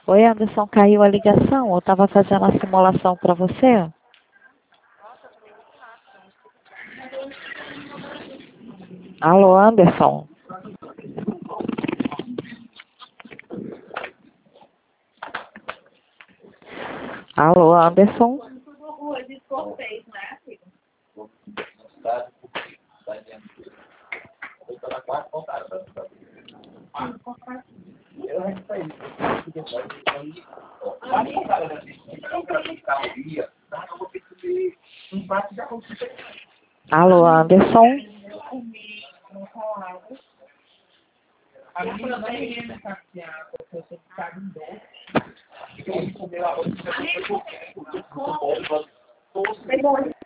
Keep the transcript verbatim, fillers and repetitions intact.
Oi, Anderson, caiu a ligação. Eu estava fazendo a simulação para você. Alô, Anderson? Alô, Anderson? Alô, Anderson? A menina não ia me saciar, porque eu sou ficado em dor. E que eu comeu a outra, eu